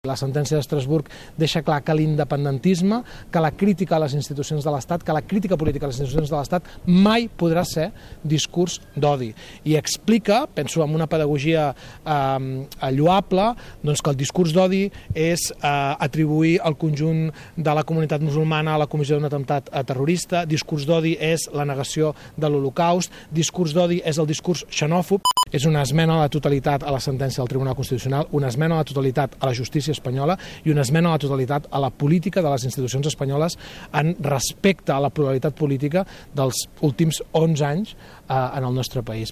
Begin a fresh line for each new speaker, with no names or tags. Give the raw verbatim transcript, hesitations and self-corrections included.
La sentència d'Estrasburg deixa clar que l'independentisme, que la crítica a les institucions de l'Estat, que la crítica política a les institucions de l'Estat mai podrà ser discurs d'odi. I explica, penso en una pedagogia eh, lloable, doncs que el discurs d'odi és eh, atribuir el conjunt de la comunitat musulmana a la comissió d'un atemptat terrorista, discurs d'odi és la negació de l'Holocaust, discurs d'odi és el discurs xenòfob, és una esmena a la totalitat a la sentència del Tribunal Constitucional, una esmena a la totalitat a la justícia espanyola i una esmena a la totalitat a la política de les institucions espanyoles en respecte a la pluralitat política dels últims onze anys eh, en el nostre país.